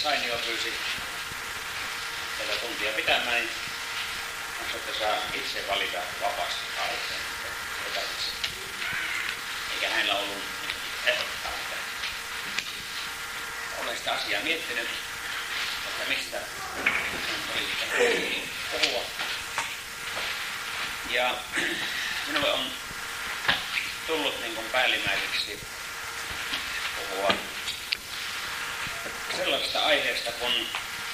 Sainio pyysi tätä tuntia pitämään, niin että saa itse valita vapaasti aiheen. Eikä hänellä ollut ehdottaa mitään. Olen sitä asiaa miettinyt, että mistä oli puhua. Ja minulle on tullut niin kuin päällimmäiseksi puhua sellaisesta aiheesta kuin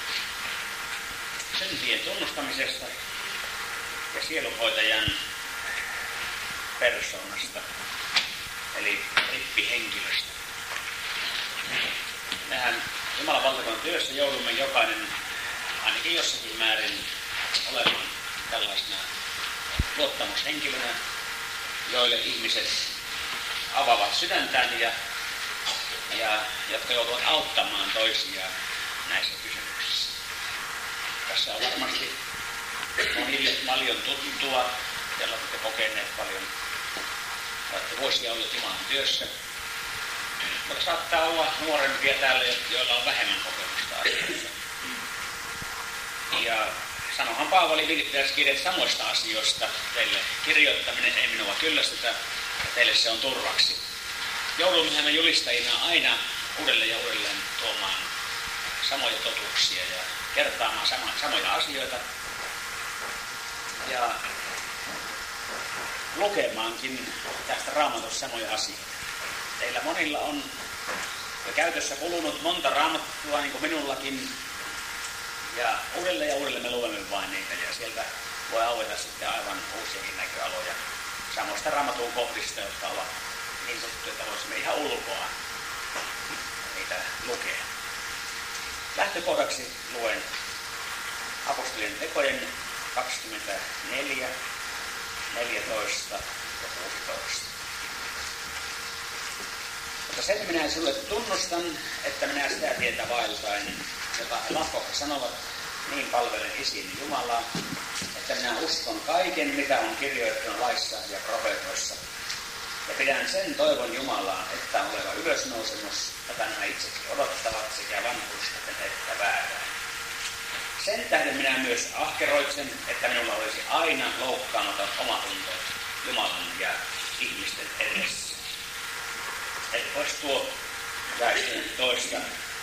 syntien tunnustamisesta ja sielunhoitajan persoonasta, eli rippihenkilöstä. Mehän Jumalan valtakunnan työssä joudumme jokainen ainakin jossakin määrin olemaan tällaisena luottamushenkilönä, joille ihmiset avaavat sydäntään ja jotka joutuvat auttamaan toisiaan näissä kysymyksissä. Tässä on varmasti monille paljon tuttua, ja olette kokeneet paljon. Olette vuosia olleet Jumalan työssä. Mutta saattaa olla nuorempia täällä, joilla on vähemmän kokemusta asioissa. Ja sanohan Paavali Filippilaiskirjeessä samoista asioista. Teille kirjoittaminen ei minua kyllästytä, ja teille se on turvaksi. Joudumme me julistajina aina uudelleen ja uudelleen tuomaan samoja totuuksia ja kertaamaan samoja asioita. Ja lukemaankin tästä Raamatusta samoja asioita. Teillä monilla on jo käytössä kulunut monta raamattua, niin kuin minullakin. Ja uudelleen me luemme vain niitä, ja sieltä voi aueta sitten aivan uusiakin näköaloja samoista raamatun kohdista, jotka ovat niin sanottuja, että voisimme ihan ulkoa niitä lukea. Lähtökohdaksi luen apostolien tekojen 24, 14 ja 16. Mutta sen minä sinulle tunnustan, että minä sitä tietä vaeltaen, jota he lahkossa sanovat, niin palvelen Isin Jumalaa, että minä uskon kaiken, mitä on kirjoittanut laissa ja profeetoissa. Ja pidän sen toivon Jumalaa, että on oleva ylösnousemus, jota nämä itsekin odottavat sekä vanhuusta että väärää. Sen tähden minä myös ahkeroitsen, että minulla olisi aina loukkaamaton omatunto Jumalan ja ihmisten edessä. Eli pois tuo väestön toista.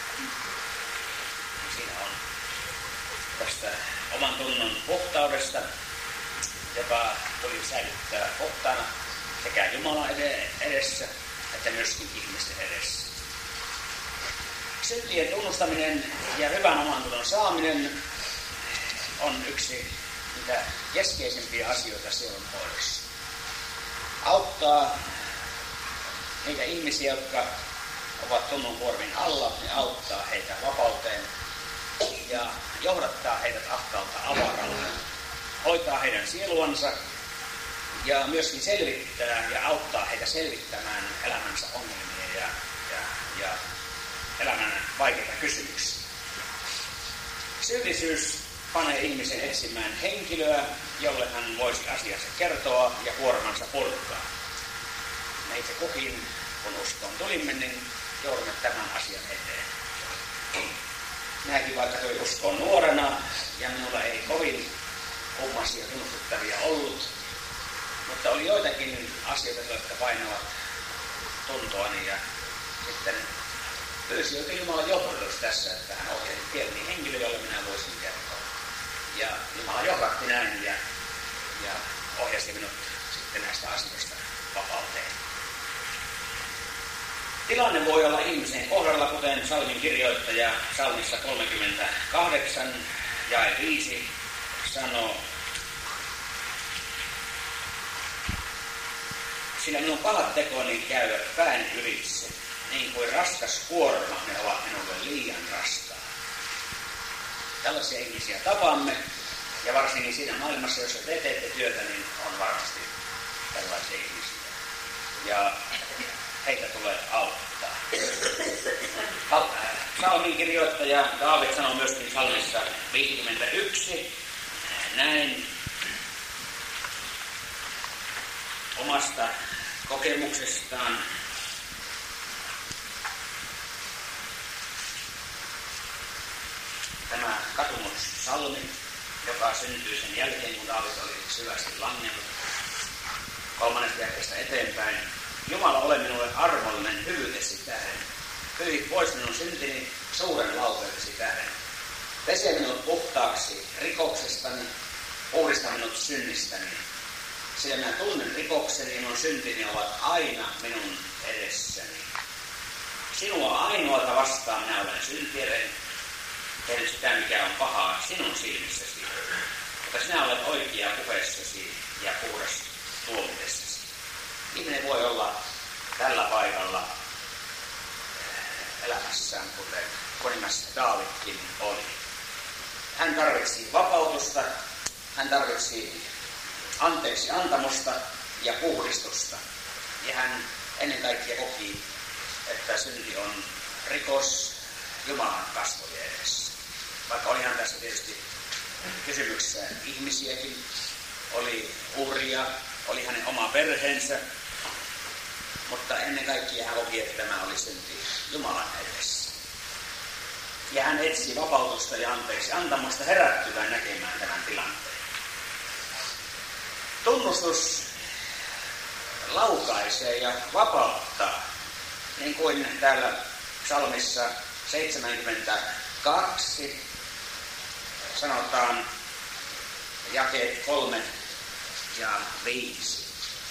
Siinä on tästä oman tunnon puhtaudesta, joka tuli säilyttää puhtaana sekä Jumalan edessä että myöskin ihmisten edessä. Syntien tunnustaminen ja hyvän omantunnon saaminen on yksi mitä keskeisimpiä asioita sielunhoidossa. Auttaa niitä ihmisiä, jotka ovat tunnon kuormin alla, ja auttaa heitä vapauteen ja johdattaa heidät ahtaalta avaralle, hoitaa heidän sieluansa ja myöskin selvittää ja auttaa heitä selvittämään elämänsä ongelmia ja elämän vaikeita kysymyksiä. Syyllisyys panee ihmisen etsimään henkilöä, jolle hän voisi asiansa kertoa ja kuormansa purkaa. Me itse kukin, kun uskoon tulimme, niin joudumme tämän asian eteen. Minäkin vaikka tuli uskoon nuorena ja minulla ei kovin kummasia tunnustettavia ollut, mutta oli joitakin asioita, jotka painavat tuntoani ja sitten pyysi oikein Jumalan johdatus tässä, että hän ohjasi pieni henkilö, jolle minä voisin kertoa. Ja Jumala johdatti näin ja ohjasi minut sitten näistä asioista vapauteen. Tilanne voi olla ihmisen kohdalla, kuten psalmin kirjoittaja psalmissa 38 jae 5 sanoo. Sillä minun pahat tekoni käyvät pään ylitse, niin kuin raskas kuorma ne ovat minulle liian raskaat. Tällaisia ihmisiä tapaamme, ja varsinkin siinä maailmassa, jossa te teette työtä, niin on varmasti tällaisia ihmisiä. Ja heitä tulee auttaa. Psalmin kirjoittaja Daavid sanoo myöskin psalmissa 51, näin omasta kokemuksestaan. katunut salmi, joka syntyi sen jälkeen, kun Daavid oli syvästi langennut 3. jakeesta eteenpäin. Jumala, ole minulle armollinen hyvyytesi tähden. Pyyhit pois minun syntini suuren laupeutesi tähden. Pese minut puhtaaksi rikoksestani, puhdista minut synnistäni. Sillä minä tunnen rikokseni ja minun syntini ovat aina minun edessäni. Sinua ainoata vastaan minä olen syntieren, tehnyt sitä mikä on pahaa sinun silmissäsi. Mutta sinä olet oikea puheessasi ja puhdas tuomitessasi. Ihminen voi olla tällä paikalla elämässään, kuten kuningas Daavidkin oli. Hän tarvitsi vapautusta, hän tarvitsi anteeksi antamusta ja puhdistusta. Ja hän ennen kaikkea koki, että synti on rikos Jumalan kasvojen edessä. Vaikka olihan tässä tietysti kysymyksessä ihmisiäkin, oli uhria, oli hänen oma perheensä, mutta ennen kaikkea hän koki, että tämä oli synti Jumalan edessä. Ja hän etsi vapautusta ja anteeksi antamusta herättyvän näkemään tämän tilanteen. Tunnustus laukaisee ja vapauttaa, niin kuin täällä psalmissa 72 sanotaan jakeet 3 ja 5.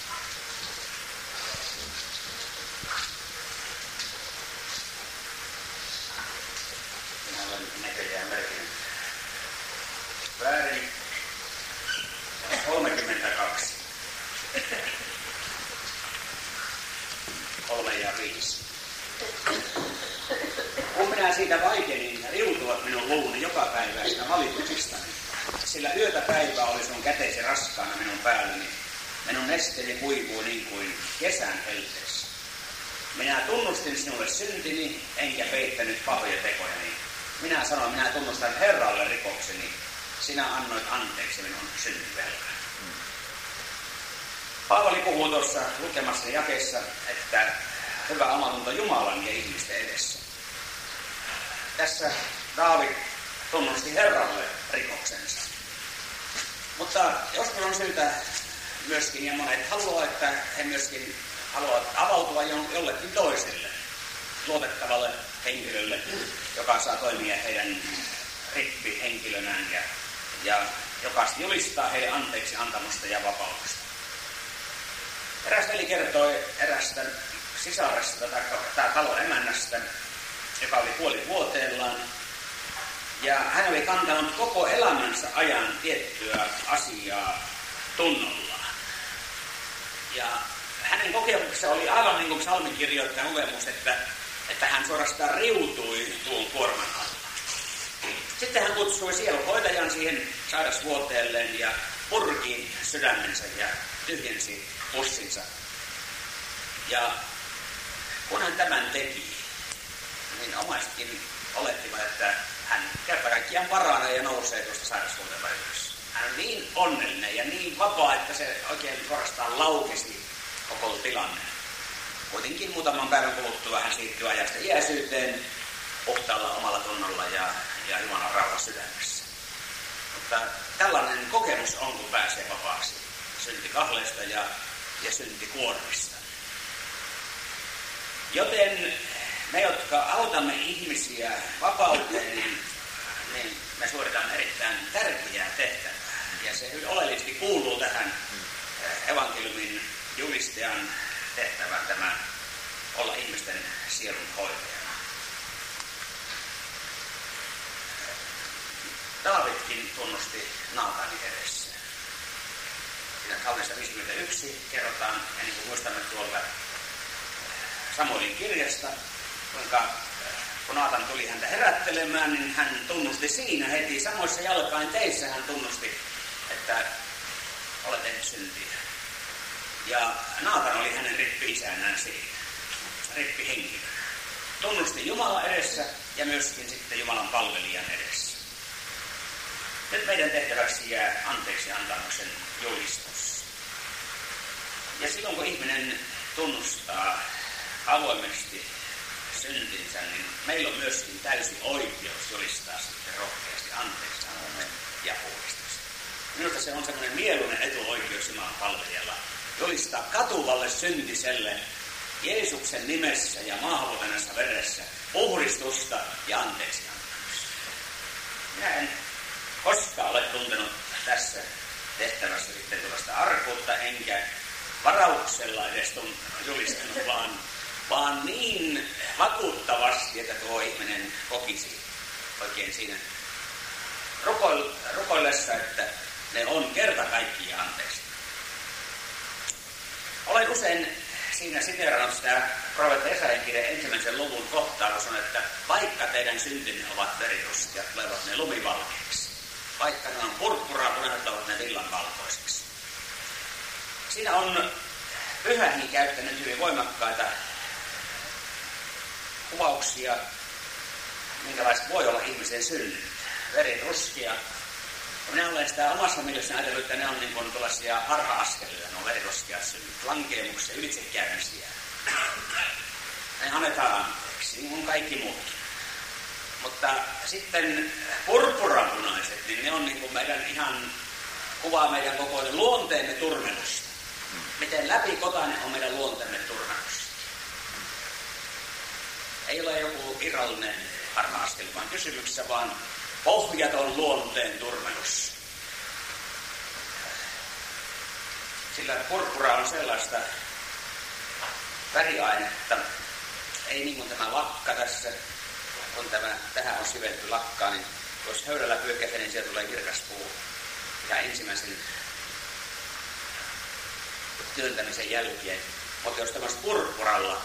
Minä olen näköjään merkinnyt väärin. 32. 3 ja 5. Kun minä siitä vaikenin, riutuvat minun luuni joka päiväistä valituksistani. Sillä yötä päivää oli sun käteesi raskaana minun päälläni. Minun nesteeni kuivuu niin kuin kesän helteessä. Minä tunnustin sinulle syntini, enkä peittänyt pahoja tekojani. Minä sanoin, minä tunnustan Herralle rikokseni. Sinä annoit anteeksi minun syntivelkani. Paavali puhuu tuossa lukemassa jakeessa, että hyvä omatunto Jumalan ja ihmisten edessä. Tässä Daavid tunnusti Herralle rikoksensa. Mutta joskus on syytä myöskin, ja monet haluaa, että he myöskin haluavat avautua jollekin toiselle, luotettavalle henkilölle, joka saa toimia heidän rippihenkilönään ja joka julistaa heille anteeksi antamusta ja vapautusta. Eräs veli kertoi erästä sisaresta tai talon emännästä, joka oli puolivuoteellaan. Ja hän oli kantanut koko elämänsä ajan tiettyä asiaa tunnollaan. Ja hänen kokemuksensa oli aivan niin kuin psalminkirjoittajan kokemus, että hän suorastaan riutui tuon kuorman alla. Sitten hän kutsui sielunhoitajan siihen sairasvuoteelleen ja purki sydämensä ja tyhjensi pussinsa. Ja kun hän tämän teki, niin omaisetkin olettivat, että hän kerta kaikkiaan paranee ja nousee tuosta sairausvuoteelta ylös. Hän on niin onnellinen ja niin vapaa, että se oikein suorastaan laukesi koko tilanne. Kuitenkin muutaman päivän kuluttua hän siirtyi ajasta iäisyyteen puhtaalla omalla tunnolla ja Jumalan rauha sydämessä. Mutta tällainen kokemus on, kun pääsee vapaaksi syntikahleista ja syntikuormista. Joten me, jotka autamme ihmisiä vapauteen, niin me suoritamme erittäin tärkeää tehtävää. Ja se oleellisesti kuuluu tähän evankeliumin julistajan tehtävään, tämä olla ihmisten sielun hoitajana. Daavidkin tunnusti Naatanin edessä. Siinä Psalmissa 51 kerrotaan, ja niin kuin muistamme tuolta Samuelin kirjasta, kuinka kun Naatan tuli häntä herättelemään, niin hän tunnusti siinä heti samoissa jalkain teissä hän tunnusti, että olet tehnyt syntiä. Ja Naatan oli hänen rippi-isännään siinä, rippihenkilö. Tunnusti Jumalan edessä ja myöskin sitten Jumalan palvelijan edessä. Nyt meidän tehtäväksi jää anteeksi antamuksen julistus. Ja silloin kun ihminen tunnustaa avoimesti syntinsä, niin meillä on myöskin täysi oikeus julistaa sitten rohkeasti anteeksi. se on semmoinen mieluinen etuoikeus Jumalan palvelijalla julistaa katuvalle syntiselle Jeesuksen nimessä ja maahanvuotaneessa veressä puhdistusta ja anteeksiantamusta. Minä en koskaan ole tuntenut tässä tehtävässä sitten tuollaista arkuutta, enkä varauksella edes julistanut, vaan niin vakuuttavasti, että tuo ihminen kokisi oikein siinä rukoillessa, että ne on kerta kaikkiaan anteeksi. Olen usein siinä siteerannut sitä profeetta Jesajan kirjan 1. luvun kohtaa, kun sanon, että vaikka teidän syntinne ovat veriruskia, tulevat ne lumivalkeiksi. Vaikka ne on purppuraa, tulevat ne villanvalkoisiksi. Siinä on Pyhä Henki käyttänyt hyvin voimakkaita kuvauksia, minkälaiset voi olla ihmisen synnit. Veriruskia. Minä olen sitä omassa mielessäni ajatellut, että ne on niin kuin tuollaisia harha-askelia, ne on veriruskeat synnit, lankeemuksia, ylitsekäymisiä. Ne annetaan anteeksi, niin kuin kaikki muutkin. Mutta sitten purppuranpunaiset, niin ne on niin kuin meidän ihan kuvaa meidän koko luonteemme turmelusta. Miten läpikotainen on meidän luonteemme turmelusta. Ei ole joku irrallinen harha-askel, vaan kysymyksessä, vaan pohjaton luonteen turmelus. Sillä purppura on sellaista väriainetta, ei niin kuin tämä lakka tässä, kun tähän on syventy lakkaa, niin jos höylällä pyökäsee, niin sieltä tulee kirkas puu. Ja ensimmäisen työntämisen jälkeen. Mutta jos tämmöistä purppuralla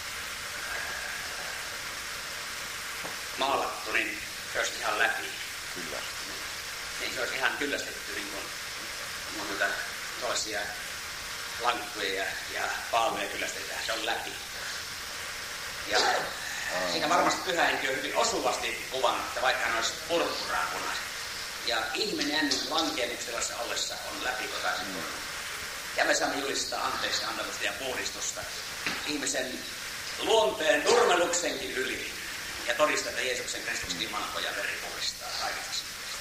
maalattu, niin se olisi ihan läpi. Kyllä. Niin se olisi ihan kyllästetty niin kuin noita toisia lankkuja ja paaluja kyllästetään. Se on läpi. Ja siinä varmasti Pyhä Henki on hyvin osuvasti kuvannut, että vaikka hän olisi purppuraa punaiset. Ja ihminen lankeemuksellassa ollessa on läpikotaisen turmelus. Ja me saamme julistaa anteeksi antamusta ja puhdistusta ihmisen luonteen turmeluksenkin yli. Ja todistaa, että Jeesuksen Kristuksen imanko ja veri puhdistaa kaikista synneistä.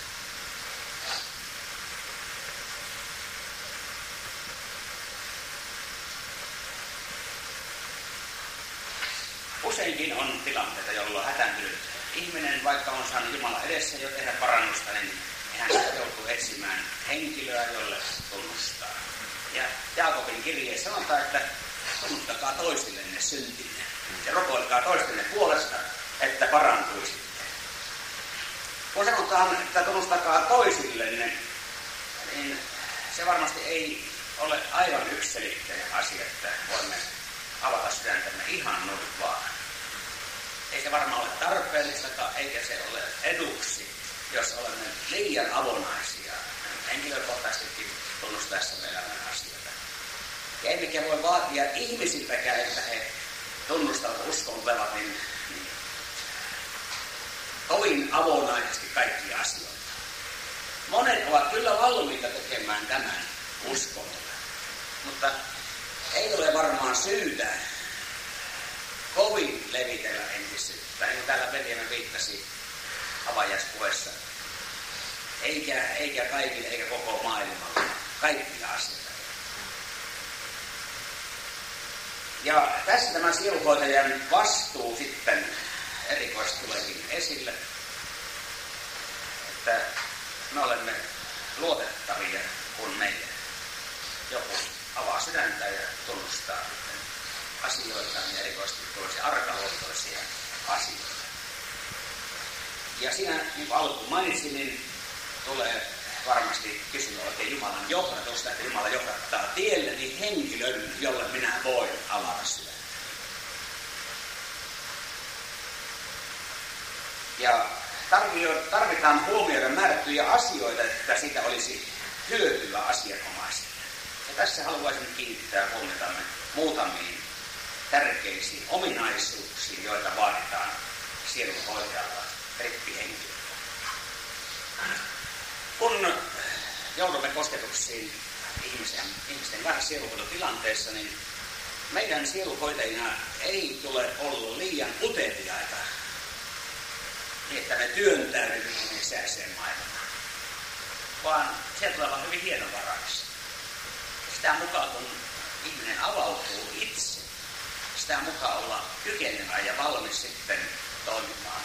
Useinkin on tilanteita, jolloin hätääntynyt ihminen, vaikka on saanut Jumalan edessä jo tehdä parannusta, niin hän joutuu etsimään henkilöä, jolle tunnustaa. Ja Jaakobin kirjeessä sanotaan, että tunnustakaa toisillenne syntinne ja rukoilkaa toistenne puolesta, että parantuisitte. Kun sanotaan, että tunnustakaa toisillenne, niin se varmasti ei ole aivan yksiselitteinen asia, että voimme avata sydäntämme ihan noin vaan. Ei se varmaan ole tarpeellistakaan, eikä se ole eduksi, jos olemme liian avonaisia henkilökohtaisestikin tunnustaessa elämän asioita. Ja emmekä voi vaatia ihmisiltäkään, että he tunnustavat uskon olevat niin kovin avonaisesti kaikkia asioita. Monet ovat kyllä valmiita tekemään tämän uskolla, mutta ei ole varmaan syytä kovin levitellä entisyyttä, niin kuin täällä Veliämme viittasi avajaispuheessa. Eikä kaikille, eikä koko maailmalla. Kaikkia asioita. Ja tässä tämä sielunhoitajan vastuu sitten erikoisesti tuleekin esille, että me olemme luotettavia, kun meille joku avaa sydäntä ja tunnustaa asioita ja erikoisesti tuollaisia arkaluontoisia asioita. Ja siinä, niin kuin alkuun mainitsin, niin tulee varmasti kysymys oikein Jumalan johdatusta, että Jumala johdattaa tielleni henkilön, jolle minä voin avata sydäntä. Ja tarvitaan huomioida määrättyjä asioita, että siitä olisi hyötyä asianomaisille. Ja tässä haluaisin kiinnittää huomiotamme muutamiin tärkeisiin ominaisuuksiin, joita vaaditaan sielunhoitajalla rippihenkilöllä. Kun joudumme kosketuksiin ihmisten kanssa sielunhoitotilanteessa, niin meidän sielunhoitajina ei tule olla liian uteliaita, niin että me työntäydymme sisäiseen maailmaan. vaan sieltä tulee olla hyvin hienovaraisia. Sitä mukaan, kun ihminen avautuu itse, sitä mukaan olla kykenevä ja valmis sitten toimimaan.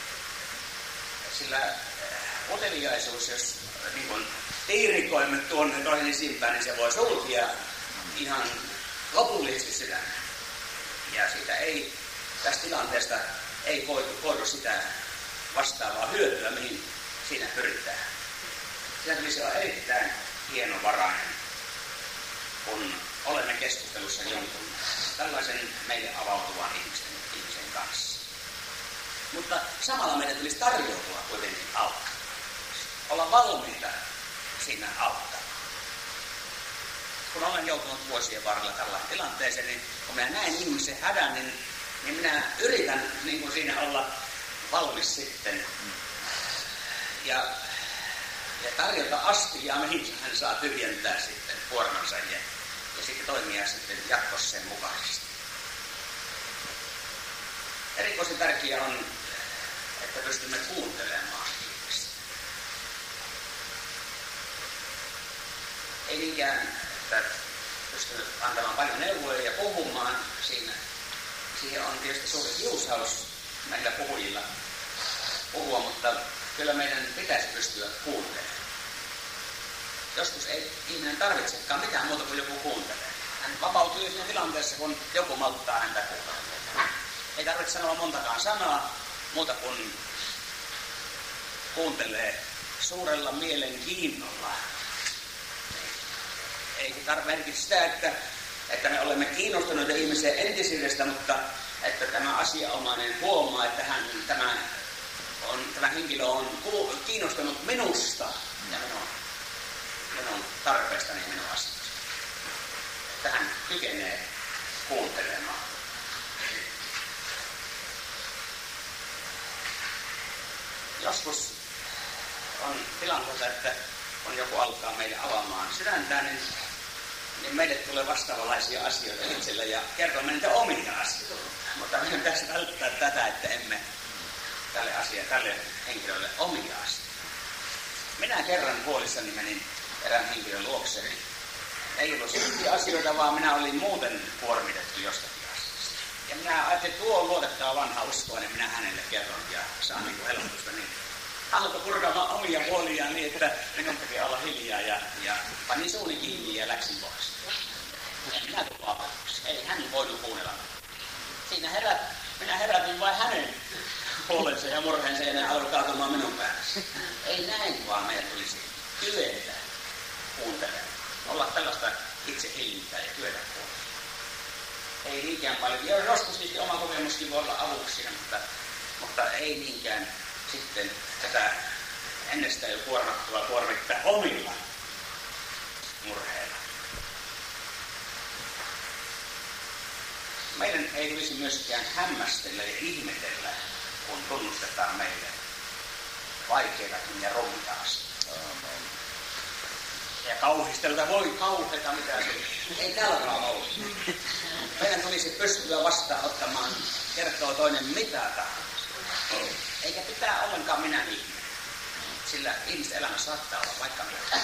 Sillä uteliaisuus, jos niin kuin tiirikoimme tuonne toinen simpään, niin se voi sulkia ihan lopullisesti sydämen. Ja siitä ei, tästä tilanteesta ei koidu sitä vastaavaa hyötyä, mihin siinä pyritään. Siinä tulisi olla erittäin hienovarainen, kun olemme keskustelussa jonkun tällaisen meille avautuvan ihmisen kanssa. Mutta samalla meidän tulisi tarjoutua kuitenkin auttamaan. Olla valmiita siinä auttamaan. Kun olen joutunut vuosien varrella tällainen tilanteeseen, niin kun minä näen ihmisen hädän, niin minä yritän niin kuin siinä olla valmis sitten ja tarjota astiaa, mihin hän saa tyhjentää sitten kuormansa ja sitten toimia sitten jatkossa sen mukaisesti. Erikoisen tärkeää on, että pystymme kuuntelemaan ihmistä. Ei niinkään, että pystymme antamaan paljon neuvoja ja puhumaan siinä. Siihen on tietysti suuri kiusaus meillä puhujilla puhua, mutta kyllä meidän pitäisi pystyä kuuntelemaan. Joskus ei ihminen tarvitsekaan mitään muuta kuin joku kuuntelee. Hän vapautuu siinä tilanteessa, kun joku malttaa häntä kuuntelemaan. Ei tarvitse sanoa montakaan sanaa, muuta kuin kuuntelee suurella mielenkiinnolla. Ei tarvitse sitä, että me olemme kiinnostuneita ihmisen entisyydestä, mutta että tämä asianomainen huomaa, että tämä henkilö on kiinnostunut minusta ja minun tarpeestani ja minun asiasta. Että hän kykenee kuuntelemaan. Joskus on tilanteita, että kun joku alkaa meille avaamaan sydäntään, niin meille tulee vastaavanlaisia asioita itselle ja kertoo meitä omia asioita. Mutta meidän pitäisi välttää tätä, että emme tälle henkilölle omia asioita. Minä kerran huolissani menin erään henkilön luokseni. Ei ollut syviä asioita, vaan minä olin muuten kuormitettu jostakin asiasta. Ja minä ajattelin, että tuo on luotettava vanha uskoinen, minä hänelle kerron ja saan niin helpotusta. Niin hän alkoi purkaamaan omia huoliaan niin, että minun piti olla hiljaa ja panin suuni kiinni ja läksin pois. Minä tulin avuksi. Ei hän voinut kuunnella. Siinä minä herätin vain hänen huolensa ja murheensa ja ne alkoi kaatumaan minun päässä. Ei näin, vaan meidän tulisi kyetä kuuntelemaan. Olla tällaista itse hillintää ja kyetä kuuntelemaan. Ei niinkään paljon. Ja joskus tietysti oma kokemuskin voi olla avuksi, mutta ei niinkään sitten tätä ennestään jo kuormittaa omilla murheilla. Meidän ei tulisi myöskään hämmästellä ja ihmetellä, kun tunnustetaan meille vaikeitakin ja rumia asioita. Ja kauhistelta voi kauheita, mitä se ei tällä ole. Meidän tulisi pystyä vastaanottamaan, kertoo toinen mitä tahansa. Eikä pitää ollenkaan minä ihminen. Sillä ihmisten elämä saattaa olla vaikka mitä.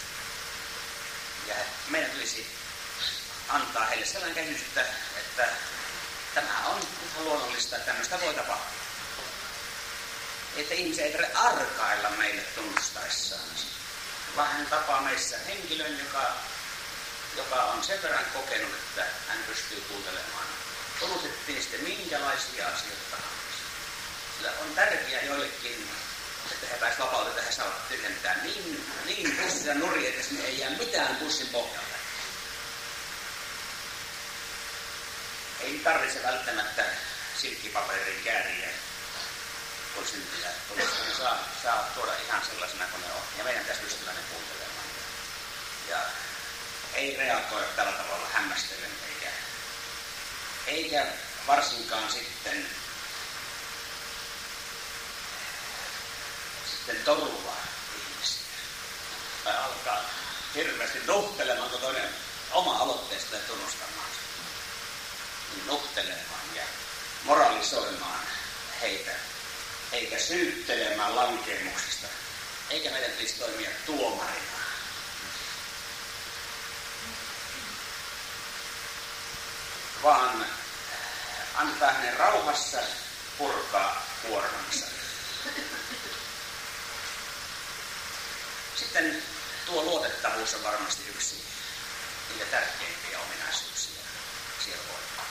Ja meidän tulisi antaa heille sellainen käsitys, että tämä on ihan luonnollista, että tämmöistä voi tapahtua. Että ihmisiä ei tarvitse arkailla meille tunnustaessaan. Vaan hän tapaa meissä henkilön, joka on sen verran kokenut, että hän pystyy kuuntelemaan. Tunnustettiin sitten minkälaisia asioita tahansa. Sillä on tärkeää joillekin, että he pääsivät vapauteen, että he saavat tyhjentää niin pussissa nurin, että sinne ei jää mitään pussin pohjalta. Ei tarvitse välttämättä silkkipaperin kääriä, kun syntyjä saa tuoda ihan sellaisena kuin ne on. Ja meidän pitäisi pystyä ne kuuntelemaan. Ja ei reagoida tällä tavalla hämmästellen, eikä varsinkaan sitten torua ihmisiä. Tai alkaa hirveästi nuhtelemaan, kun toinen oma aloitteesta tunnustamaan. Nuhtelemaan ja moralisoimaan heitä, eikä syyttelemään lankemuksista, eikä meidän tulisi toimia tuomarina. Vaan antaa hänen rauhassa purkaa kuormansa. Sitten tuo luotettavuus on varmasti yksi niitä tärkeimpiä ominaisuuksia sielunvoimaa.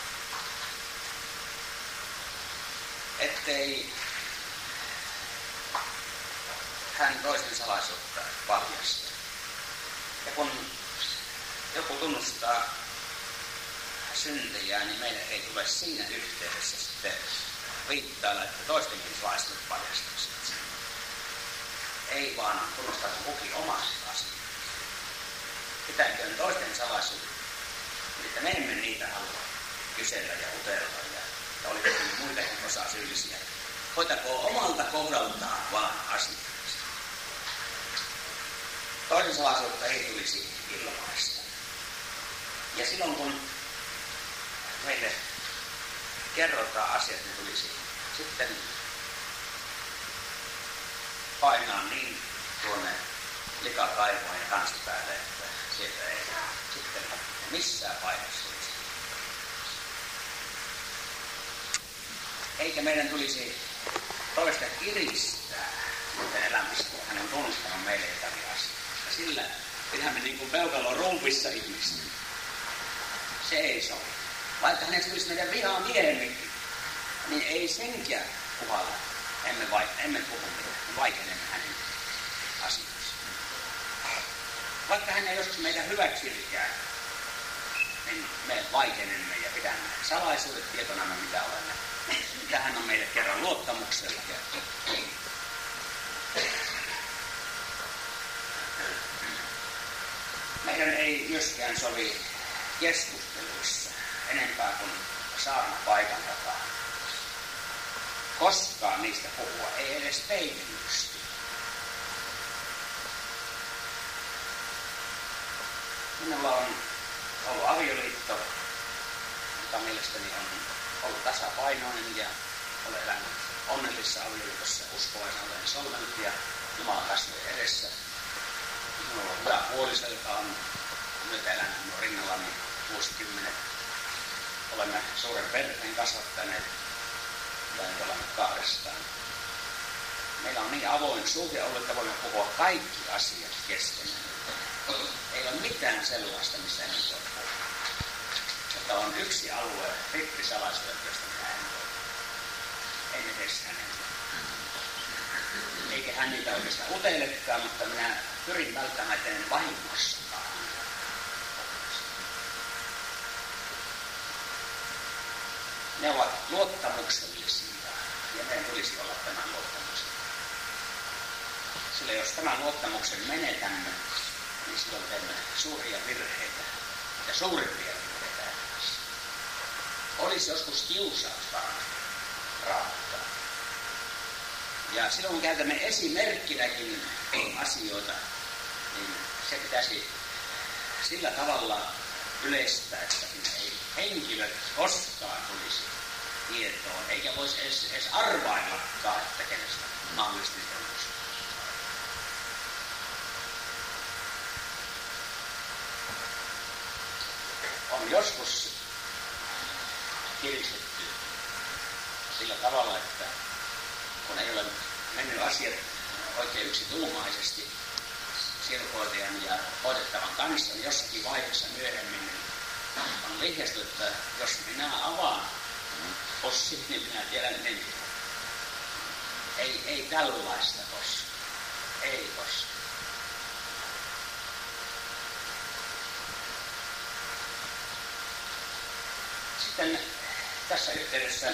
Ettei hän toisen salaisuutta paljasta. Ja kun joku tunnustaa syntejä, niin meille ei tule siinä yhteydessä sitten viittailla, että toistenkin salaisuudet paljastuisivat. Ei vaan tunnustaa kukin omasta asiasta. Pitäköön toisten salaisuudet, että me emme niitä halua kysellä ja utella ja oliko muitakin osa syyllisiä. Hoitakoon omalta kohdaltaan vaan asiat. Toisen salaisuutta ei tulisi ilmaista. Ja silloin kun meille kerrotaan asiat, niin tulisi sitten painaa niin tuonne likakaivoon ja kansipäälle, että sieltä ei sitten missään vaiheessa olisi. Eikä meidän tulisi toista kiristää muuten elämässä, kun hän on tunnustanut meille jotakin asiaa. Ja sillä pidämme niin kuin peukalon ruuvissa ihmistä. Se ei sovi. Vaikka hänestä tulisi meidän vihaa miehemmekin, niin ei senkään kuvalle. Emme puhu mitään. Me vaikenemme hänen asioissa. Vaikka hän ei joskus meitä hyväksykään, niin me vaikenemme ja pidämme salaisuudet tietonamme, mitä olemme. Mitä hän on meille kerran luottamuksella kertonut. Meidän ei myöskään sovi keskusteluissa enempää kuin saarna paikan takaa. Koskaan niistä puhua, ei edes peitellysti. Minulla on ollut avioliitto, joka mielestäni on ollut tasapainoinen ja olen elänyt onnellisessa avioliitossa, uskovaisen olen solvannut ja Jumalan kasvojen edessä. Minulla on hyvä puoliso, joka on myötä elänyt minun rinnallani vuosikymmenet. Olemme suuren perheen kasvattaneet ja nyt olemme kahdestaan. Meillä on niin avoin suhde ollut, että voimme puhua kaikki asiat keskenään. Ei ole mitään sellaista, missä emme voi puhua. Mutta on yksi alue, rippisalaisuudet, josta minä en voi. En edes hänelle. Eikä hän niitä oikeastaan uteilekaan, mutta minä pyrin välttämään, että en vahingossakaan. Ne ovat luottamuksellisia ja meidän tulisi olla tämän luottamuksen. Sillä jos tämän luottamuksen menetämme, niin silloin teemme suuria virheitä ja suurimpia virheitä elämässä. Olisi joskus kiusaus varmasti rahoittaa. Ja silloin kun käytämme esimerkkinäkin asioita, niin se pitäisi sillä tavalla yleistää, että ei henkilöt koskaan tulisi tietoon, eikä voisi edes arvaillakaan, että kenestä mahdollisesti on. On joskus kiristetty sillä tavalla, että kun ei ole mennyt asiat oikein yksituumaisesti sielunhoitajan ja hoidettavan kanssa, niin jossakin vaiheessa myöhemmin on vihjastu, että jos minä avaan possit, niin minä tiedän, niin ei tällaista koskaan. Ei koskaan. Sitten tässä yhteydessä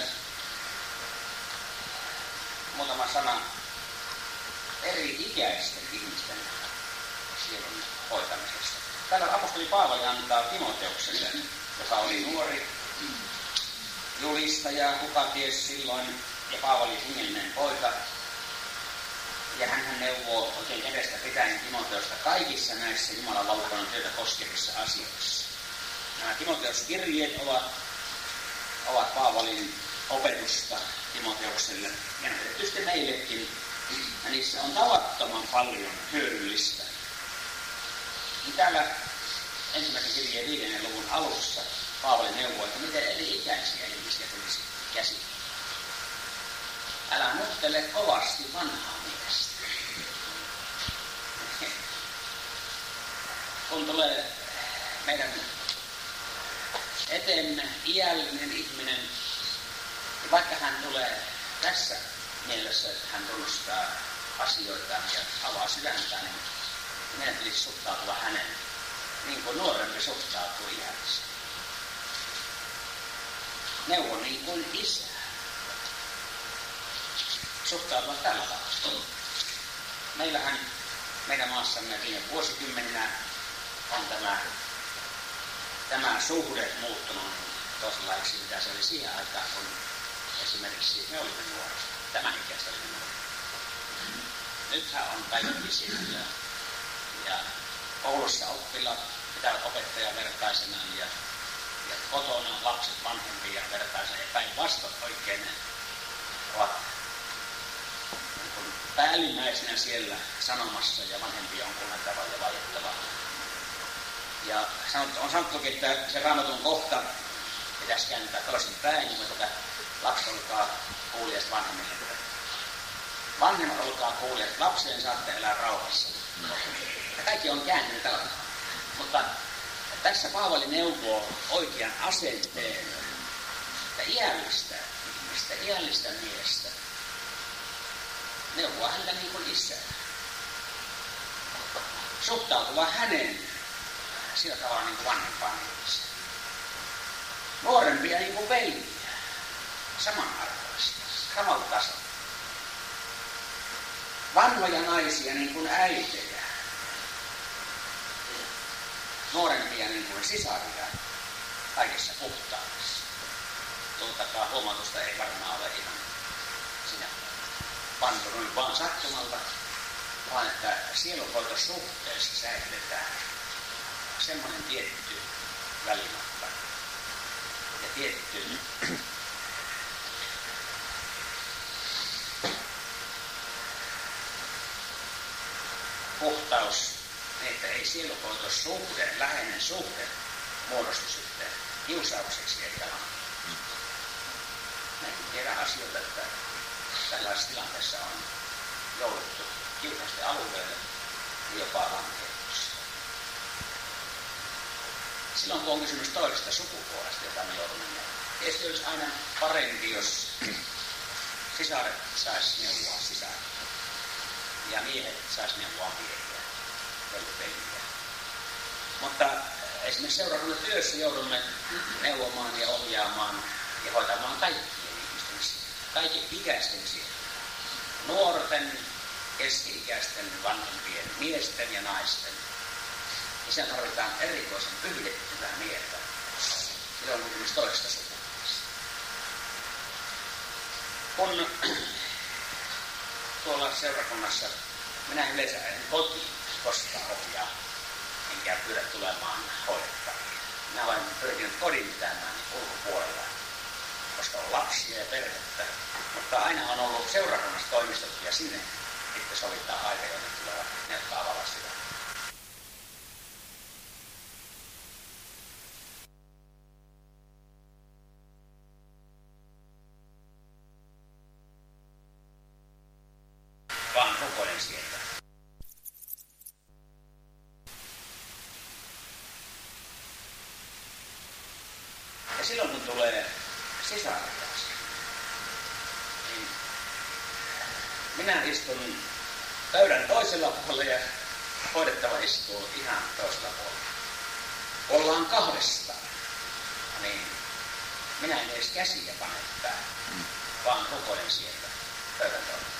muutama sana eri-ikäisten ihmisten sielun hoitamisesta. Täällä apostoli Paavali antaa Timoteukselle, joka oli nuori julistaja, kuka ties silloin, ja Paavali hengellinen poika. Ja hän neuvoo oikein edestä pitäen Timoteusta kaikissa näissä Jumalan valtakunnan työtä koskevissa asioissa. Nämä Timoteuskirjeet ovat Paavalin opetusta Timoteukselle, ja tietysti meillekin. Ja niissä on tavattoman paljon hyödyllistä. Niin täällä ensimmäisen kirjeen 5. luvun alussa Paavali neuvoo, että miten eri ikäisiä ihmisiä tulisi käsitellä. Älä muttele kovasti vanhaa miestä. Kun tulee meidän eteemme iällinen ihminen, niin vaikka hän tulee tässä mielessä, että hän tunnustaa asioitaan ja avaa sydäntään, niin meidän tulisi suhtautua hänen niin kuin nuorempi suhtautuu iällisen. Neuvo niin kuin isä. Suhtautua tällä tavalla. Meillähän meidän maassamme viime vuosikymmeninä on tämä suhde muuttunut toisenlaiseksi, mitä se oli siihen aikaan, kun esimerkiksi me olimme nuoria. Tämän ikäistä oli nuoria. Nythän on päiväkisiä ja koulussa oppilaat pitävät opettajan vertaisenaan ja kotona lapset vanhempia vertaisena ja päinvastoin oikein ovat päällimmäisenä siellä sanomassa ja vanhempia on kunnioittava ja vaiettava. Ja on sanottukin, että se Raamatun kohta pitäisi kääntää toisin päin, mutta lapset olkaa kuulijasta vanhemmille. Vanhemmat olkaa kuulijasta, lapseen saatte elää rauhassa. Ja kaikki on kääntynyt tällä tavalla. Mutta tässä Paavali neuvoo oikean asenteen ja iällistä ihmistä, iällistä miestä. Neuvoa häntä niin kuin isää. Suhtautuva hänen sillä tavalla niin kuin vanhempaan ihmiseen. Nuorempia niin kuin veljiä. Samanarvoista, samalla tasolla. Vanhoja naisia niin kuin äitejä. Nuorempia niin kuin sisaria kaikessa puhtaudessa. Tuotakaan huomautusta ei varmaan ole ihan sinä pantu noin vaan sattumalta, vaan että sielunhoitosuhteessa säilytetään semmoinen tietty välimatka ja tietty puhtaus, että ei sielunhoitosuhde, läheinen suhde muodostu sitten kiusaukseksi eikä lankeeksi. Näin tiedän asioita, että tällaisessa tilanteessa on jouduttu kiusausten alueelle ja jopa lankeetuksi. Silloin kun on kysymys toisesta sukupuolesta, jota me joudumme neuvomaan. Tietysti olisi aina parempi, jos sisaret saisi neuvoa sisaret ja miehet saisi neuvoa miehiä, veljeä. Mutta esimerkiksi seuraavana työssä joudumme neuvomaan ja ohjaamaan ja hoitamaan kaikkien ihmisten siellä. Kaikki ikäisten siellä. Nuorten, keski-ikäisten, vanhempien, miesten ja naisten. Ja siellä tarvitaan erikoisen pyydettyä mieltä. Silloin on kysymys toisesta sukupuolesta. Kun tuolla seurakunnassa minä yleensä en kotiin koskaan ohjaa, enkä pyydä tulemaan hoidettavia. Minä olen pyrkinyt kodin pitämään ulkopuolella, koska on lapsia ja perhettä. Mutta aina on ollut seurakunnassa toimistot ja sinne sitten sovittaa aika, jonne tulevat ne, jotka avaavat sitä. Vaan rukoilen sieltä. Ja silloin kun tulee sisarjaasi, niin minä istun pöydän toisella puolella ja hoidettava istuu ihan toisella puolella. Ollaan kahdestaan, niin minä en edes käsiä pane päälle, vaan rukoilen sieltä pöydän toisella.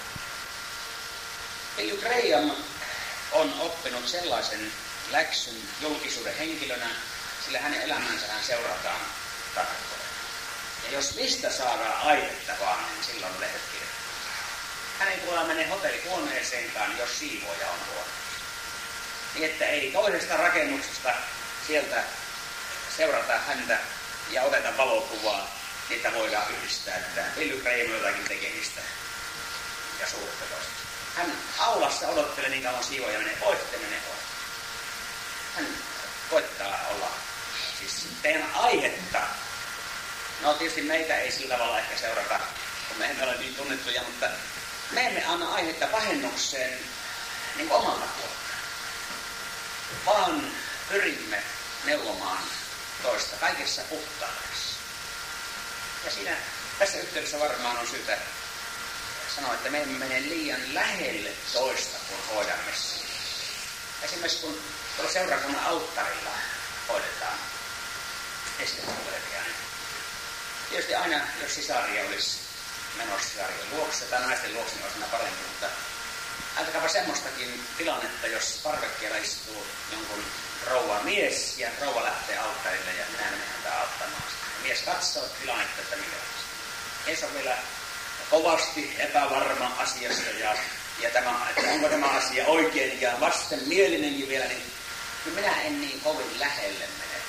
Billy Graham on oppinut sellaisen läksyn julkisuuden henkilönä, sillä hänen elämänsähän seurataan tarkkoja. Ja jos mistä saadaan aihetta vaan, niin silloin lehdet kirjoittaa. Hän ei kuulla mene hotellihuoneeseenkaan, jos siivoja on huoneessa. Niin että ei toisesta rakennuksesta sieltä seurata häntä ja oteta valokuvaa, niin että voidaan yhdistää, että Billy Graham on jotakin tekemistä ja suurpedoista. Hän aulassa odottelee niin kauan siivoja menee pois, että menee pois. Hän koittaa olla siis teidän aihetta. No tietysti meitä ei sillä tavalla ehkä seurata, kun me emme ole niin tunnettuja, mutta me emme anna aihetta pahennukseen niin omalta puolelta, vaan pyrimme neuvomaan toista kaikessa puhtaudessa. Ja siinä tässä yhteydessä varmaan on syytä sanoa, että me emme mene liian lähelle toista, kun hoidamme sitä. Esimerkiksi kun tuolla seurakunnan alttarilla hoidetaan esille tulevia, niin tietysti aina, jos sisaria olisi menossa sisarien luokse tai naisten luokse, niin olisi aina parempi, mutta ajatakaapa semmoistakin tilannetta, jos parvekkeella istuu jonkun rouva mies ja rouva lähtee alttarille ja minä menen häntä auttamaan. Ja mies katsoo tilannetta, että minkälaista. Mies on vielä kovasti epävarma asiasta ja tämä, että onko tämä asia oikein ja vastenmielinenkin vielä, niin minä en niin kovin lähelle mene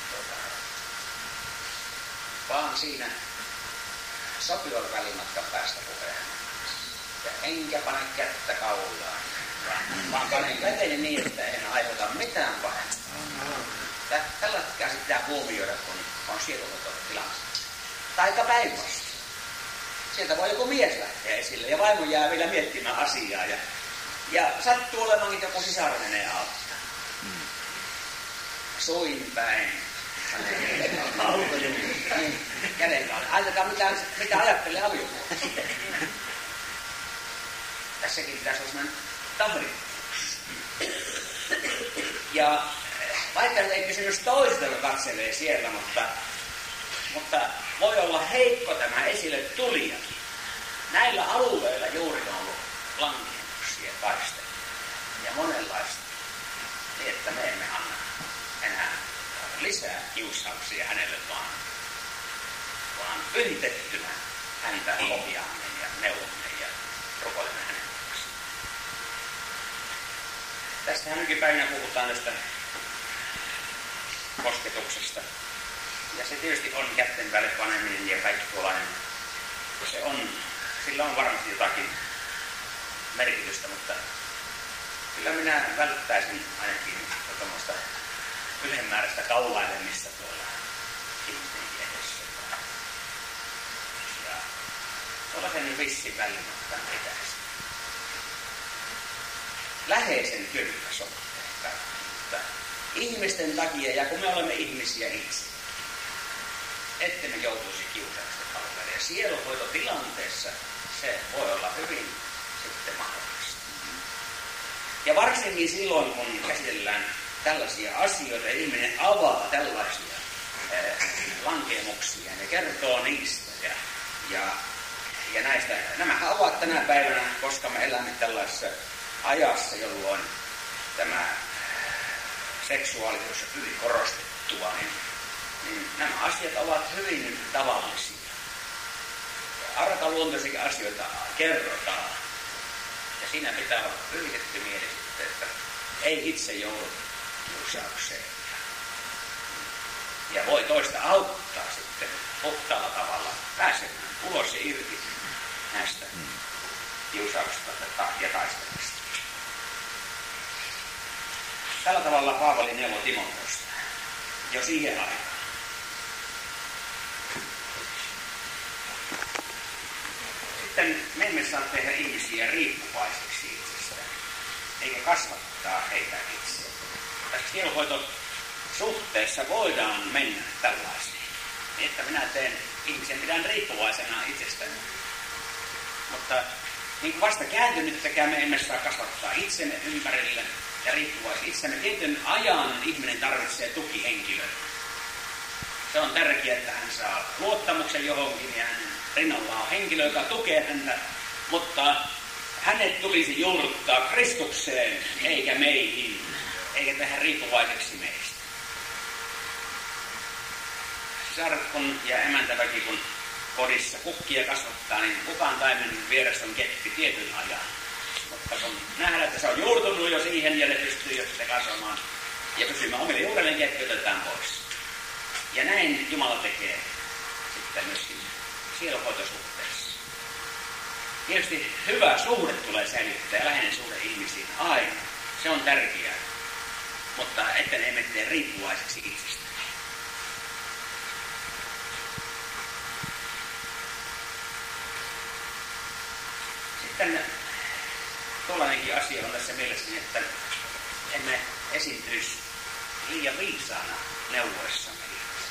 vaan siinä sopivan välimatkan päästä puheen. Ja enkä pane kättä kaulaan, vaan panen käteni niin, että en aiheuta mitään pahennusta. Tällaista pitää huomioida, kun on sielunhoitotilanteessa. Taikka päinvastoin. Sieltä voi joku mies lähteä esille ja vaimo jää vielä miettimään asiaa. Ja sattuu olemaankin joku sisar menee auttaa. Suin päin. Käden kautta. Ajatelkaa mitä ajattelee aviopuolesta. Tässäkin pitäisi olla sellainen tahdikkuus. Ja vaikka ei kysymys toisesta, joka katselee siellä, mutta voi olla heikko tämä esille tulijakin. Näillä alueilla juuri on ollut lankeemuksia taistelua ja monenlaista, niin että me emme anna enää lisää kiusauksia hänelle, vaan pyhitettynä häntä ohjaamme ja neuvomme ja rukoilemme hänen kanssaan. Tästähän nykypäivänä puhutaan tästä kosketuksesta. Ja se tietysti on kätten välle paneminen ja kaikki tuollainen. Sillä on varmasti jotakin merkitystä, mutta kyllä minä välttäisin ainakin tuommoista ylimääräistä kaulailemista tuolla ihmisten edessä. Ja tuollaisen vissin välimatkan pitäisi. Läheisen kyllä sopii. Ihmisten takia, ja kun me olemme ihmisiä itse, ettemme joutuisi kiusausten alueelle. Ja sielunhoitotilanteessa se voi olla hyvin sitten mahdollista. Ja varsinkin silloin, kun käsitellään tällaisia asioita, ja ihminen avaa tällaisia lankeemuksia ja kertoo niistä. Ja näistä, nämähän ovat tänä päivänä, koska me elämme tällaisessa ajassa, jolloin tämä seksuaalisuus on hyvin korostettua, niin nämä asiat ovat hyvin tavallisia. Arkaluontoisia asioita kerrotaan. Ja siinä pitää olla pyhitetty mielisyyttä, että ei itse joudu kiusaukseen. Ja voi toista auttaa sitten puhtaalla tavalla pääsemään ulos ja irti näistä kiusauksista ja taistelusta. Tällä tavalla Paavali neuvoi Timoteosta jo siihen aikaan. Sitten me emme saa tehdä ihmisiä riippuvaisiksi itsestään, eikä kasvattaa heitä itse. Tässä sielunhoitosuhteessa voidaan mennä tällaisiin, että minä teen ihmisen pidän riippuvaisena itsestäni. Mutta niin kuin vasta kääntynyttäkään me emme saa kasvattaa itsemme ympärille ja riippuvaisia itsemme. Tietyn ajan ihminen tarvitsee tukihenkilöä. Se on tärkeää, että hän saa luottamuksen johonkin ja hänen rinnallaan on henkilö, joka tukee häntä, mutta hänet tulisi juurruttaa Kristukseen eikä meihin, eikä tehdä riippuvaiseksi meistä. Sisaret ja emäntäväki kun kodissa kukkia kasvattaa, niin kukaan taimen vieressä on keppi tietyn ajan. Mutta kun nähdään, että se on juurtunut jo siihen ja ne pystyy jo sitten kasvamaan ja pysymään omille juurelleen, keppi otetaan pois. Ja näin Jumala tekee sitten myöskin sielunhoitosuhteessa. Tietysti hyvä suhde tulee säilyttää ja läheinen suhde ihmisiin aina. Se on tärkeää. Mutta etten emme tee riippuvaiseksi itsestä. Sitten tuollainenkin asia on tässä mielessäni, että emme esiintyisi liian viisaana neuvoissamme.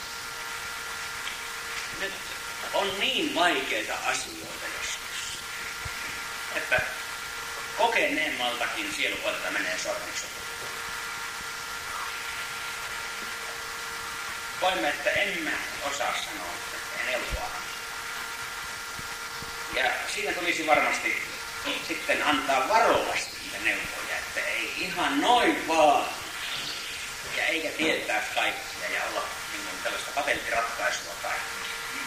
Nyt on niin vaikeita asioita joskus, että kokeneemmaltakin sielupuolelta menee sormiksi. Koemme, että emme osaa sanoa neuvoa. Ja siinä tulisi varmasti sitten antaa varovasti niitä neuvoja, että ei ihan noin vaan. Ja eikä tietää kaikkia ja olla niin tällaista patenttiratkaisua kaikkea.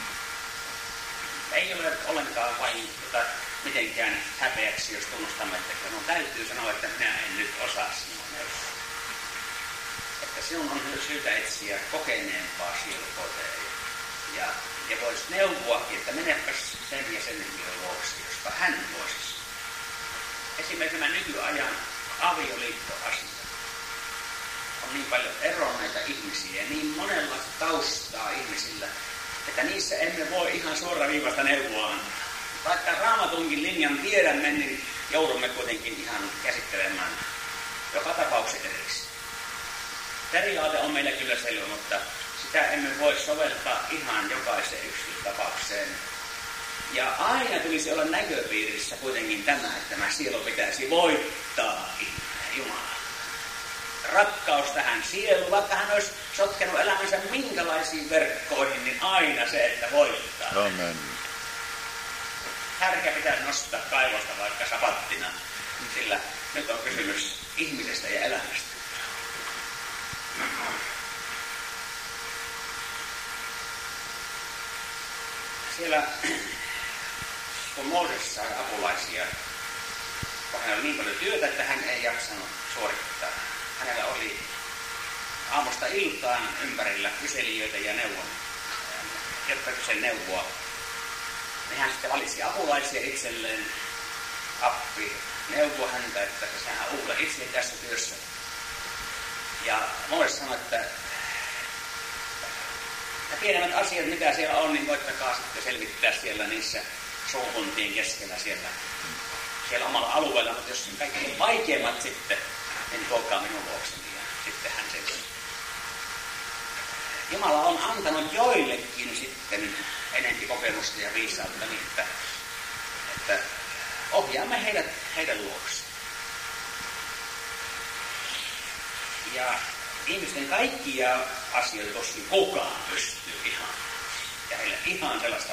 Ei ole ollenkaan vain mitenkään häpeäksi, jos tunnustamme, että minun täytyy sanoa, että minä en nyt osaa sinua neuvoa. Että sinun on syytä etsiä kokeneempaa sielupotea. Ja voisi neuvoakin, että menepäs sen ja sen henkilön luokse, josta hän voisi. Esimerkiksi nämä nykyajan avioliittoasiat. On niin paljon eronneita ihmisiä ja niin monenlaista taustaa ihmisillä, että niissä emme voi ihan suoraviivasta neuvoa antaa. Vaikka Raamatunkin linjan tiedämme, niin joudumme kuitenkin ihan käsittelemään joka tapauksessa erikseen. Periaate on meillä kyllä selvä, mutta sitä emme voi soveltaa ihan jokaiseen yksilötapaukseen. Ja aina tulisi olla näköpiirissä kuitenkin tämä, että tämä sielu pitäisi voittaa Jumalaa. Rakkaus tähän sieluun, vaikka hän olisi sotkenut elämänsä minkälaisiin verkkoihin, niin aina se, että voittaa. Amen. Härkä pitäisi nostaa kaivosta vaikka sabattina, sillä nyt on kysymys ihmisestä ja elämästä. Siellä, kun Mooses sai apulaisia, kun hänellä oli niin paljon työtä, että hän ei jaksanut suorittaa. Hänellä oli aamusta iltaan ympärillä kyselijöitä ja jotka kyseli neuvoa. Niin hän sitten valitsi apulaisia itselleen. Appi neuvoi häntä, että sehän uutta itse tässä työssä. Ja Mooses sanoi, että ja pienemmät asiat, mitä siellä on, niin koittakaa sitten selvittää siellä niissä suukuntien keskellä siellä omalla alueella. Mutta jos kaikki vaikeimmat sitten, niin tuokaa minun luokseni. Ja sitten hän sen. Jumala on antanut joillekin sitten enempi kokemusta ja viisautta niin, että ohjaamme heidän luokseen. Ja ihmisten kaikkia asioita tuskin kukaan pystyy ihan. Ja heillä ihan sellaista,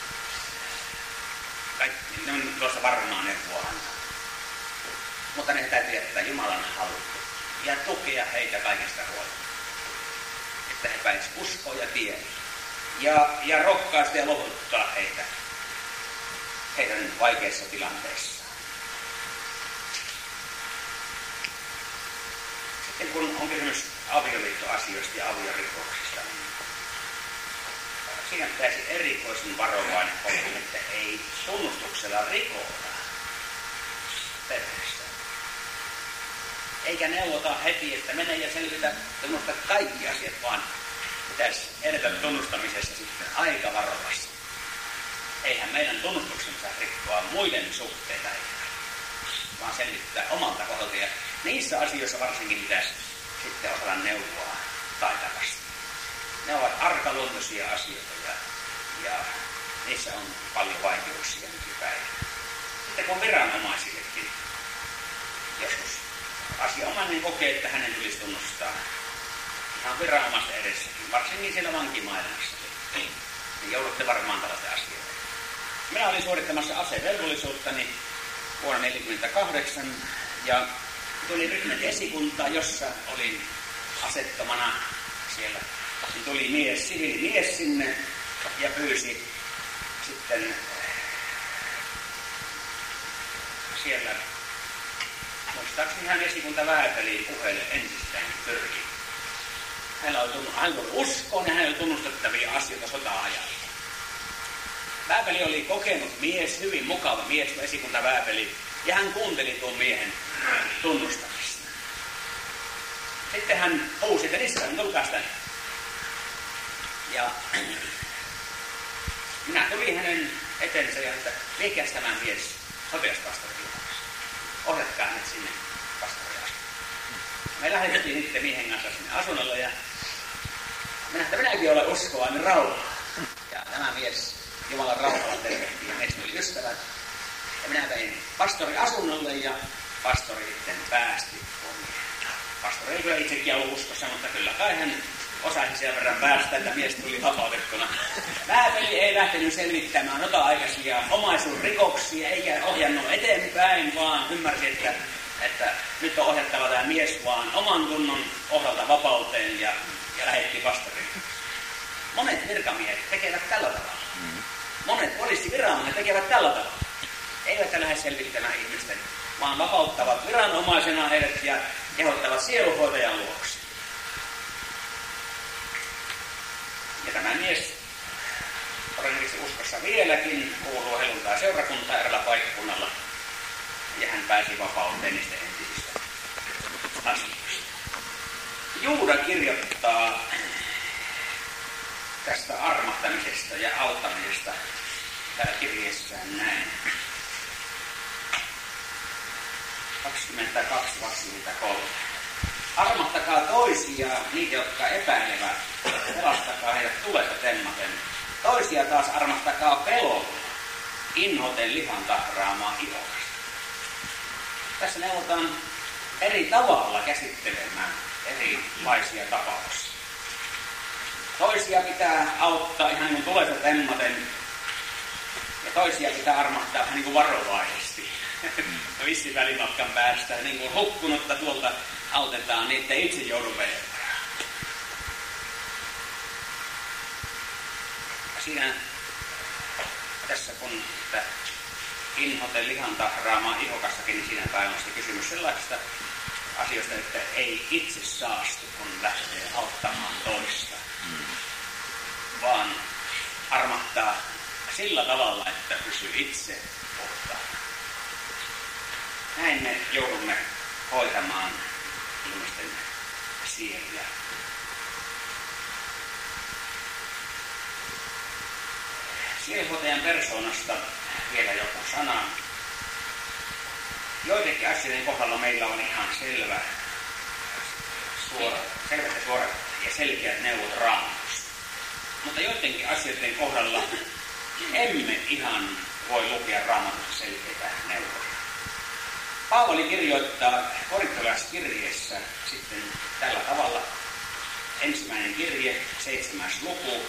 ne on tuossa varmaan neuvoa antaa. Mutta ne täytyy jättää Jumalan haluun ja tukea heitä kaikesta huolta. Että he pääsivät uskoon ja tielle. Ja rohkaista ja lohuttaa heitä heidän vaikeissa tilanteissaan. Sitten kun on kysymys avioliittoasioista ja aviorikoksista, niin siinä pitäisi erikoisen varovainen olla, että ei tunnustuksella rikota perheessä. Eikä neuvota heti, että mene ja selvitä tunnusta kaikki asiat, vaan pitäisi edetä tunnustamisessa sitten aika varovasti. Eihän meidän tunnustuksensa rikkoa muiden suhteita, vaan selvittää omalta kohdalta. Ja niissä asioissa varsinkin pitäisi sitten osata neuvoa taitavasti. Ne ovat arkaluontoisia asioita ja niissä on paljon vaikeuksia nykypäivänä. Sitten kun viranomaisillekin joskus asianomainen kokee, että hänen tulisi tunnustaa ihan viranomaisten edessäkin, varsinkin siellä vankimaailmassa, niin joudutte varmaan tällaista asioita. Minä olin suorittamassa asevelvollisuuttani vuonna 1948 ja tuli ryhmän esikuntaa, jossa olin asettomana siellä. Niin tuli siviilimies sinne ja pyysi sitten siellä, muistaakseni hän esikunta vääteli puheelle ensistään pyrki. Hän oli uskoon ja hän oli tunnustettavia asioita sota-ajalta. Vääpeli oli kokenut mies, hyvin mukava mies, esikunta Vääpeli, ja hän kuunteli tuon miehen tunnustamista. Sitten hän huusi, että Nissan, tulkaas tänne. Ja minä tulin hänen eteensä ja että viekäs tämän mies sotilaspastoriin. Ohjatkaa hänet sinne pastoriin. Me lähdettiin sitten miehen kanssa sinne asunnolle ja minäkin olen uskovainen rauha. Ja tämä mies Jumalan rauhalla tervehti ja meistä oli ystävät. Ja minä vein pastori asunnolle ja pastori sitten päästi omia. Pastori ei kyllä itsekin ollut uskossa, mutta kyllä kai hän osasi sen verran päästä, että mies tuli vapautettuna. Vääpeli ei lähtenyt selvittämään ota-aikaisia omaisuusrikoksia eikä ohjannut eteenpäin, vaan ymmärsi, että nyt on ohjattava tämä mies vaan oman tunnon ohdalta vapauteen ja lähetti pastoriin. Monet virkamiehet tekevät tällä tavalla. Monet poliisiviranomaiset tekevät tällä tavalla. Eivät lähde selvittämään ihmisten, vaan vapauttavat viranomaisena heidät ja kehottavat sielunhoitajan luokse. Ja tämä mies, todennäköisesti uskossa vieläkin, kuuluu helluntai-seurakuntaan eräällä paikkakunnalla. Ja hän pääsi vapauteen niistä entisistä asioista. Juuda kirjoittaa tästä armahtamisesta ja auttamisesta täällä kirjeessään näin. 22-23. Armahtakaa toisia, niitä jotka epäilevät, pelastakaa heidät tulesta temmaten. Toisia taas armahtakaa pelolla, inhoten lihan tahraamaa ihokasta. Tässä neuvotaan eri tavalla käsittelemään erilaisia tapauksia. Toisia pitää auttaa ihan niin kuin tulesta temmaten, ja toisia pitää armahtaa vähän niin kuin varovaisesti. Vissi välimatkan päästä, niin kuin hukkunutta tuolta autetaan, niin ettei itse joudu vetämään. Siinä tässä kun inhoten lihan tahraamaa ihokassakin, niin siinä päivässä kysymys sellaisesta asioista, että ei itse saastu, kun lähtee auttamaan toista, vaan armahtaa sillä tavalla, että pysyy itse puhtaana. Näin me joudumme hoitamaan ihmisten sieluja. Sielunhoitajan persoonasta vielä joku sana. Joidenkin asioiden kohdalla meillä on ihan selvät ja suorat ja selkeät neuvot Raamatusta. Mutta joidenkin asioiden kohdalla emme ihan voi lukea Raamatusta selkeitä neuvoja. Paavali kirjoittaa korintolaiskirjeessä sitten tällä tavalla. Ensimmäinen kirje, 7. luku,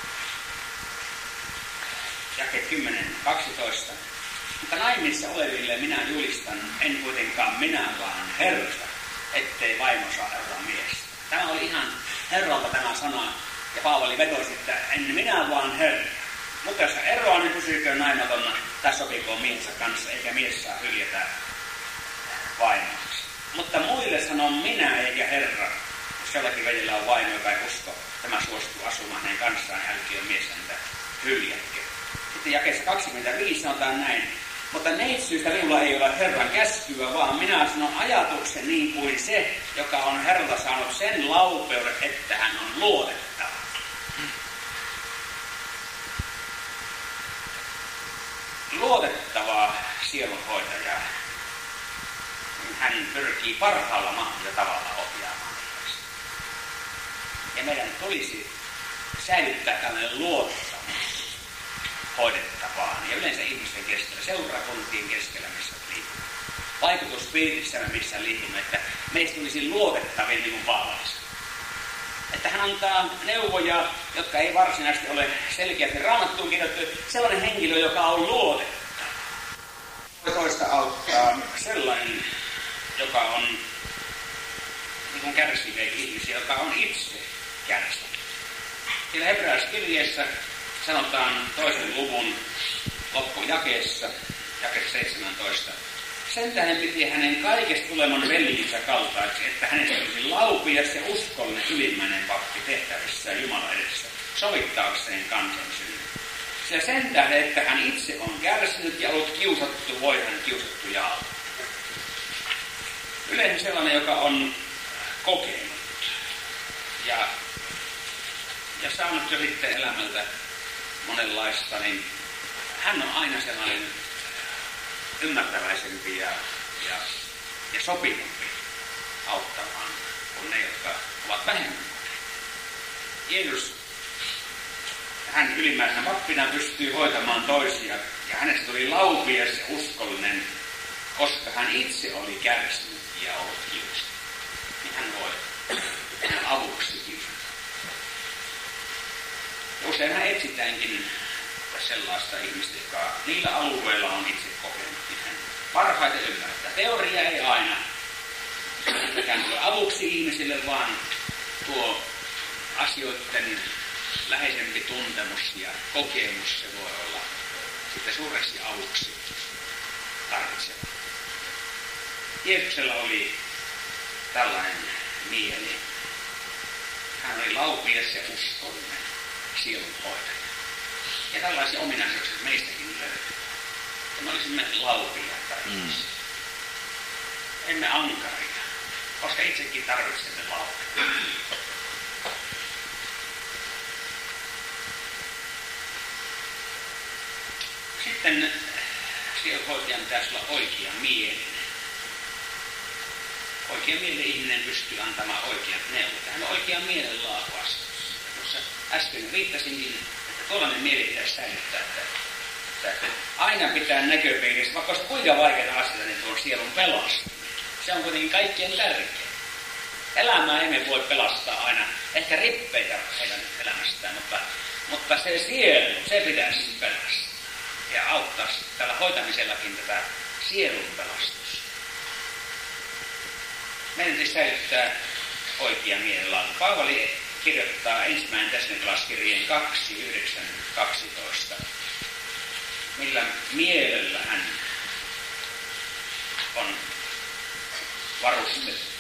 jake 10-12. Mutta naimissa oleville minä julistan, en kuitenkaan minä, vaan Herrasta, ettei vaimo saa eroa miestä. Tämä oli ihan Herralta tämä sana, ja Paavali vetosi, että en minä, vaan Herra. Mutta jos eroaa, niin pysyykö naimatonna tai sopikoon miehensä kanssa, eikä mies saa hyljätä vaimoksi. Mutta muille sanon minä eikä Herra. Jos jollakin veljellä on vaimo, joka ei usko, tämä suostuu asumaan hänen kanssaan, älköön mies häntä hyljätkö. Sitten jakeessa 25 sanotaan näin. Mutta neitsyystä minulla ei ole Herran käskyä, vaan minä sanon ajatuksen niin kuin se, joka on Herralta saanut sen laupeuden, että hän on luotettava. Luotettavaa sielunhoitajaa. Hän pyrkii parhaalla mahdollisella tavalla ohjaamaan. Ja meidän tulisi säilyttää tällainen luottamus hoidettavaan ja yleensä ihmisten keskellä, seurakuntien keskellä, missä liikumme. Vaikutuspiirissä, missä liikumme, että meistä tulisi luotettavia niin kuin Paavali. Että hän antaa neuvoja, jotka ei varsinaisesti ole selkeästi Raamattuun kirjoitettu. Sellainen henkilö, joka on luotettava. Voi toista auttaa sellainen, joka on niin kuin kärsiviä ihmisiä, joka on itse kärsinyt. Sillä hebrealaiskirjeessä sanotaan 2. luvun loppujakeessa, jake 17. Sen tähden piti hänen kaikesta tuleman veljinsä kaltaiseksi, että hänestä olisi laupias ja uskollinen ylimmäinen pappi tehtävissä Jumalan edessä, sovittaakseen kansan syyn. Sillä sen tähden, että hän itse on kärsinyt ja ollut kiusattu, voi hän kiusattu ja olla. Yleensä sellainen, joka on kokenut ja saanut jo sitten elämältä monenlaista, niin hän on aina sellainen ymmärtäväisempi ja sopivampi auttamaan kuin ne, jotka ovat vähemmän. Jeesus, hän ylimmäisenä pappina pystyy hoitamaan toisia ja hänestä tuli laupias ja uskollinen, koska hän itse oli kärsinyt ja ollut kiusattu. Niin hän voi hänen avuksi kiusata. Useinhan etsitäänkin sellaista ihmistä, joka niillä alueilla on itse kokenut, niin hän parhaiten ymmärtää. Teoria ei aina mikään tule avuksi ihmisille, vaan tuo asioiden läheisempi tuntemus ja kokemus, se voi olla sitten suureksi avuksi tarvitseva. Jeesuksella oli tällainen mieli. Hän oli laupias ja uskollinen sielunhoitaja. Ja tällaisia ominaisuuksia meistäkin löytyy. Ja me olisimme laupiaita ihmisiä. Emme ankaria, koska itsekin tarvitsemme laupia. Sitten sielunhoitajan pitäisi olla oikea mielinen. Oikea mielinen ihminen pystyy antamaan oikeat neuvot. Hän on oikea mielenlaatu asioissa. Tuossa äsken viittasinkin, että tuollainen mieli pitäisi säilyttää, että aina pitää näköpiirissä, vaikka olisi kuinka vaikeita asioita, niin tuon sielun pelastaminen. Se on kuitenkin kaikkien tärkein. Elämää emme voi pelastaa aina, ehkä rippeitä heidän elämästään, mutta se sielu, se pitäisi pelastaa. Ja auttaa tällä hoitamisellakin tätä sielun pelastusta. Meidän pitäisi säilyttää oikea mielenlaatu. Paavali kirjoittaa 1. Tessalonikalaiskirjeen 2:9-12, millä mielellä hän on varustettu.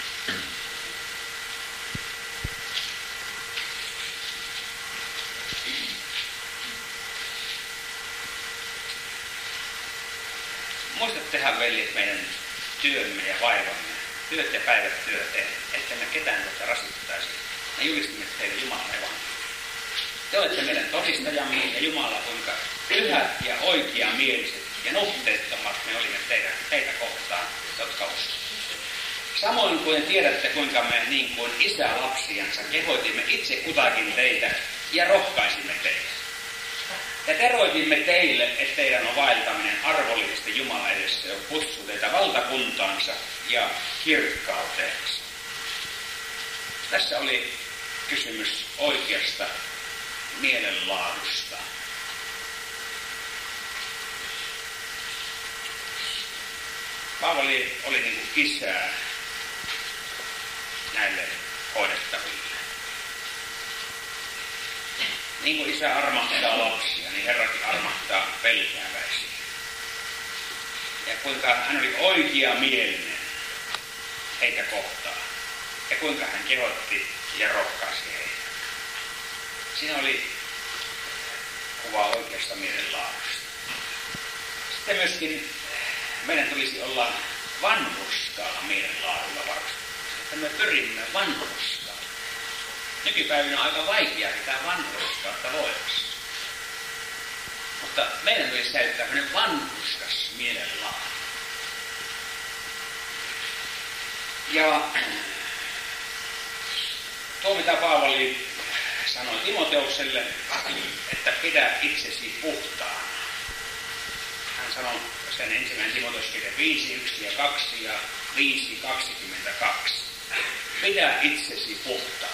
Muistattehan, veljet, meidän työmme ja vaivamme, työt ja päivät työt, että me ketään tätä rasittaisi. Me julistimme teille Jumalan evankeliumia. Te olette meidän todistajamme ja Jumala, kuinka pyhät ja oikeamieliset ja nuhteettomat me olimme teitä kohtaan, jotka uskotte. Samoin kuin tiedätte, kuinka me niin kuin isä lapsiansa kehoitimme itse kutakin teitä ja rohkaisimme teitä. Ja teroitimme teille, että teidän on vaeltaminen arvollisesti Jumalan edessä, joka kutsuu teitä valtakuntaansa ja kirkkauteensa. Tässä oli kysymys oikeasta mielenlaadusta. Paavali oli niin kuin isä näille hoidettaville. Niin kuin isä armahtaa lapsia, niin Herrakin armahtaa pelkääväisiä. Ja kuinka hän oli oikeamielinen heitä kohtaan. Ja kuinka hän kehotti ja rohkaisi heitä. Siinä oli kuva oikeasta mielenlaadusta. Sitten myöskin meidän tulisi olla vanhurskaalla mielenlaadulla varustettu. Että me pyrimme vanhurskaalle. Nykypäivänä on aika vaikea pitää vanhurskautta voimassa. Mutta meidän tulisi säilyttää tämmöinen vanhurskas mielenlaadu. Ja tuo, mitä Paavali sanoi Timoteukselle, että pidä itsesi puhtaana. Hän sanoi sen 1. Timoteuskirja 5:1-2 ja 5:22. Pidä itsesi puhtaana.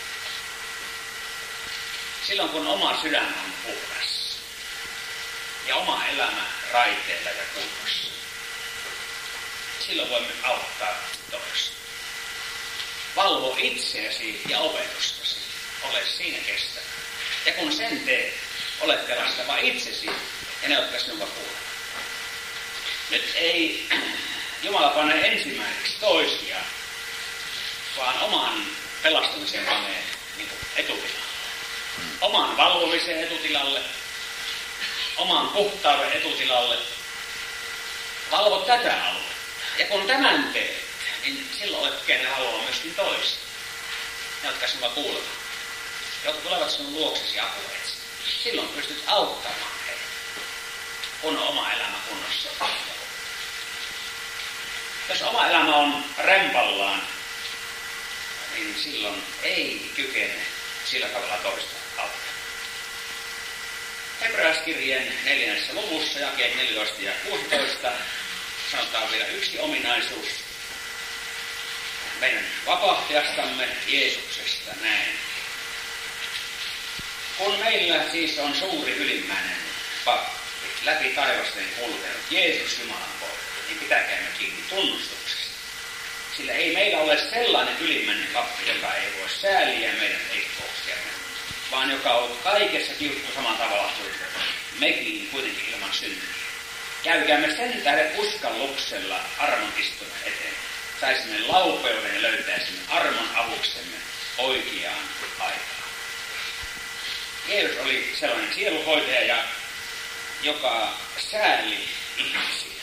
Silloin kun oma sydän on puhdas ja oma elämä raiteilla ja kunnossa, silloin voimme auttaa toista. Valvo itseäsi ja opetustasi. Ole siinä kestävä. Ja kun sen teet, olet pelastava itsesi ja ne, jotka sinua kuulevat. Nyt ei Jumala pane ensimmäiseksi toisia, vaan oman pelastamisen panee niin etutilalle. Oman valvomisen etutilalle oman puhtauden etutilalle. Valvo tätä aluetta. Ja kun tämän teet, niin silloin olet kykenevä valvoa myöskin toisia. Ne, jotka sinua kuulevat. Jotka tulevat sinun luoksesi apua etsimään. Silloin pystyt auttamaan heitä, kun on oma elämä kunnossa. Jos oma elämä on rempallaan, niin silloin ei kykene sillä tavalla toista auttamaan. Hebrealaiskirjeen 4. luvussa, jakeet 14 ja 16, sanotaan vielä yksi ominaisuus meidän vapahtajastamme Jeesuksesta näin. Kun meillä siis on suuri ylimmäinen pappi, läpi taivasten kulkenut Jeesus Jumalan poika, niin pitäkäämme kiinni tunnustuksesta. Sillä ei meillä ole sellainen ylimmäinen pappi, joka ei voi sääliä meidän heikkouksiamme, vaan joka on kaikessa kiuttu saman tavalla kuin mekin kuitenkin ilman syntiä. Käykäämme sen tähden uskalluksella armon istuimen eteen. Saisimme laupeuden ja löytäisimme armon avuksemme oikeaan aikaan. Jeesus oli sellainen sieluhoitaja, joka sääli ihmisiä.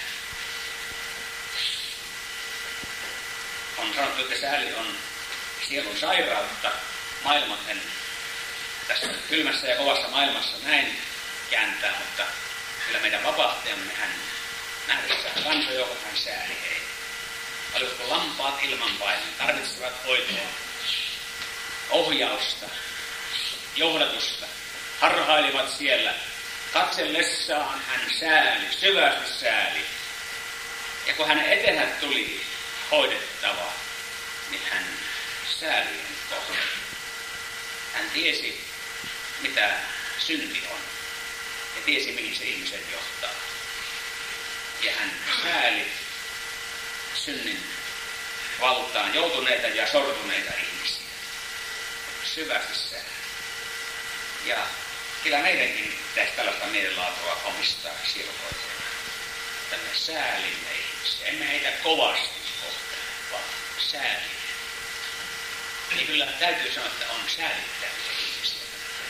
On sanottu, että sääli on sielun sairautta. Maailmaten tässä kylmässä ja kovassa maailmassa näin kääntää, mutta kyllä meidän vapahtajamme hän nähdessään kansajoukot hän sääli heitä. Oliko lampaat ilman paineen, tarvitsevat hoitoa, ohjausta, johdatusta, harhailivat siellä. Katsellessaan hän sääli, syvästi sääli. Ja kun hänen eteensä tuli hoidettava, niin hän sääli kohti. Hän tiesi, mitä synti on. Ja tiesi, mihin se ihmisen johtaa. Ja hän sääli synnin valtaan joutuneita ja sortuneita ihmisiä. Syvästi sääli. Ja kyllä meidänkin pitäisi tällaista mielenlaatua omistaa sieluhoitajana. Että me säälimme ihmisiä. Emme heitä kovasti kohtele, vaan säälimme. Eli kyllä täytyy sanoa, että on säälittäviä ihmisiä.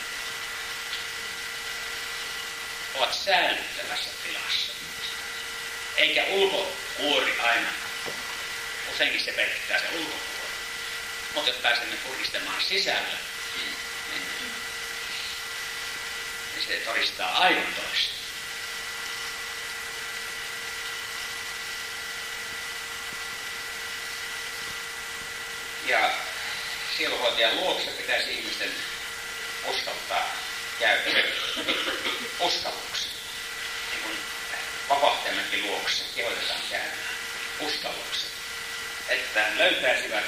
Ovat säälittävässä tilassa. Eikä ulkokuori aina. Useinkin se pettää se ulkokuori. Mutta jos pääsemme puhdistamaan sisällä, niin se todistaa aivan toista. Ja sieluhoitajan luokse pitäisi ihmisten uskaltaa käydä uskalluksen. Niin kuin vapahtajankin luokse kehotetaan käydään uskalluksen. Että löytäisivät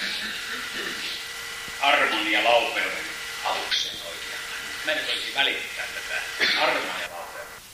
armon ja laupeuden avukseen oikein. Meidän tulisi välittää tätä armoa ja laupeutta.